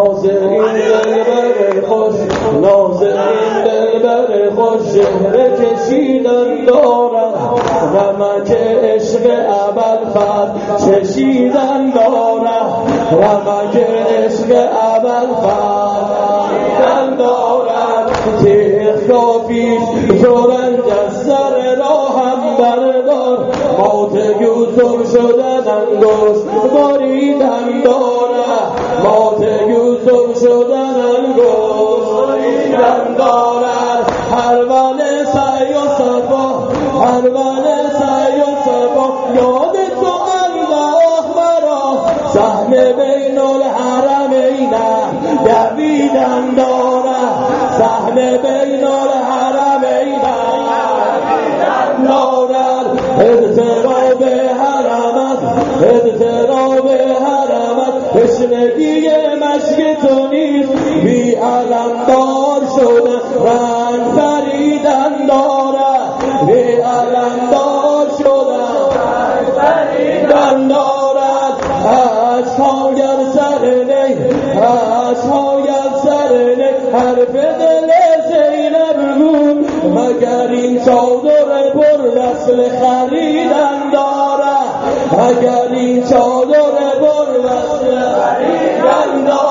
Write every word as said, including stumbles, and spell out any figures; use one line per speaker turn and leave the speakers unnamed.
ناز این دلبر خوش ناز این دلبر خوش چهره کشیدن دارم رمک عشق ابوالفضل چشیدن دارم رمک عشق ابوالفضل چشیدن دارم تیغ کافیش زورنج از سر راهم بردار موت یوسف شدن انگشت باریدن دارم موت یوسف شدن انگشت باریدن دارم حرمان سعی و صفا حرمان سعی و صفا یاد تو الله مرا سهم بین الحرمین دویدن دارم سهم بین الحرمین دویدن دارم اضطراب حرمت اضطراب حرمت تشنگی مشک تو نیست بی علمدار شده رنگ فریدن دارد بی علمدار شده رنگ فریدن دارد عشقایم سر نی عشقایم سر نی حرف دل زینب بود مگر این چادر پر وصل خریدن دارد اگر این چادر پر وصل خریدن دارد